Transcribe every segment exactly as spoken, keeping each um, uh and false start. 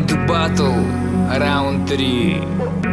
Round Battle, раунд три.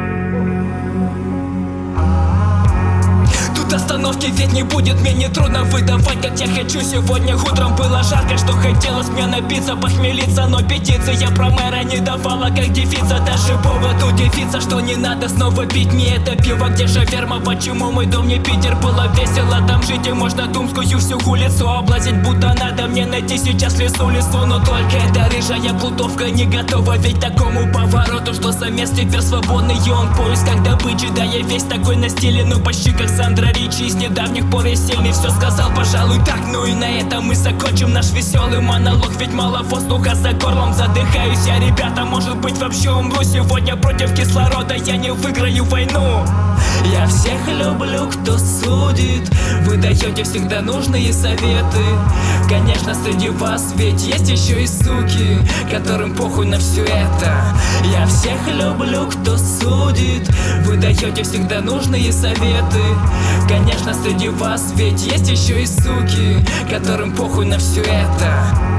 Остановки ведь не будет, мне не трудно выдавать, как я хочу. Сегодня утром было жарко, что хотелось мне напиться, похмелиться, но петиция про мэра не давала, как девица. Даже повод удивиться, что не надо снова пить мне это пиво. Где же верма, почему мой дом не Питер? Было весело там жить, и можно Думскую всю улицу облазить, будто надо мне найти сейчас лесу лесу. Но только эта рыжая плутовка не готова ведь такому повороту, что самец теперь свободный, и он поиск как добычи. Да я весь такой на стиле, ну почти как Сандра Ричи. С недавних пор я сильный, все сказал, пожалуй, так. Ну и на этом мы закончим наш веселый монолог, ведь мало воздуха за горлом, задыхаюсь я, ребята, может быть вообще умру сегодня. Против кислорода я не выиграю войну. Я всех люблю, кто судит, вы даете всегда нужные советы. Конечно, среди вас ведь есть еще и суки, которым похуй на все это. Я всех люблю, кто судит, вы даете всегда нужные советы. Конечно, среди вас ведь есть еще и суки, которым похуй на все это.